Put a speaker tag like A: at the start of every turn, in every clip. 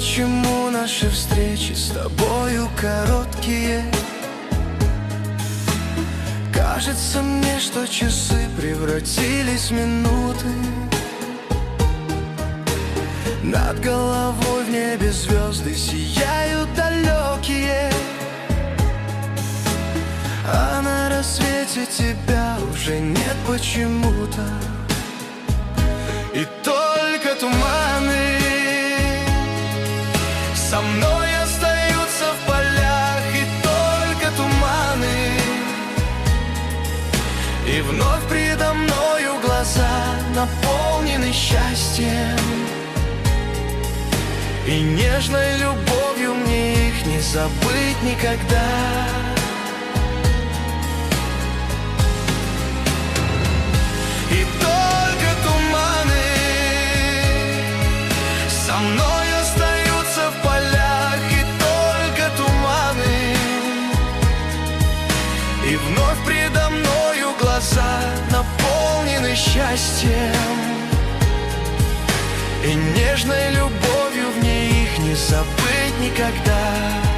A: почему наши встречи с тобою короткие? Кажется мне, что часы превратились в минуты. Над головой в небе звезды сияют далекие, а на рассвете тебя уже нет почему-то. И только туманы со мной остаются в полях, и только туманы. И вновь предо мною глаза наполнены счастьем, и нежной любовью мне их не забыть никогда. И только туманы со мной остаются в полях, и только туманы. И вновь предо мною глаза наполнены счастьем, и нежной любовью мне их не забыть никогда.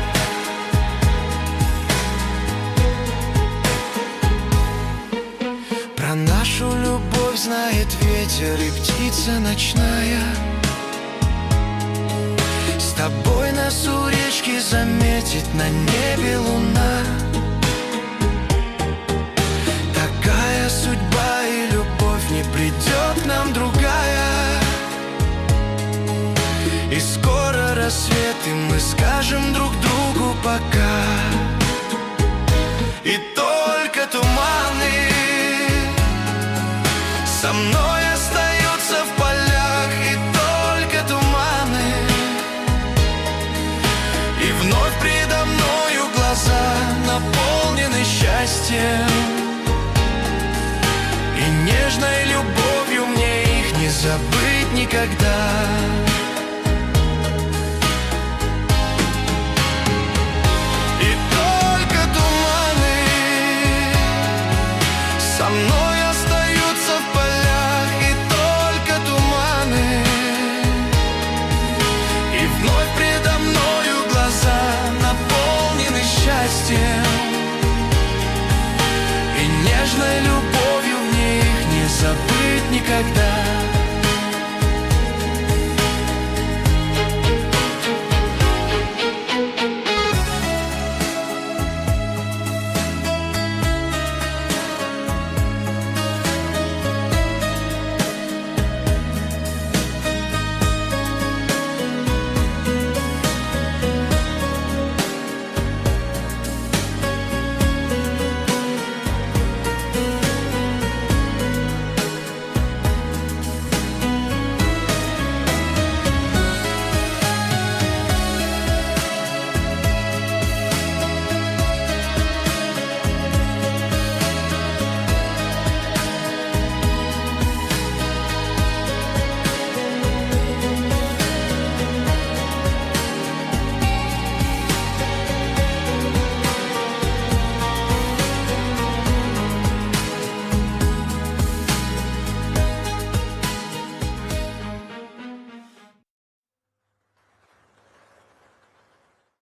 A: Про нашу любовь знает ветер и птица ночная. С тобой нас у речки заметит на небе луна. Такая судьба, и любовь не придет нам другая. И скоро рассвет, и мы скажем друг другу пока. И только туманы со мной остаются в полях, и только туманы. И вновь предо мною глаза наполнены счастьем, и нежной любовью мне их не забыть никогда. Со мной остаются в полях, и только туманы. И вновь предо мною глаза наполнены счастьем, и нежной любовью мне их не забыть никогда.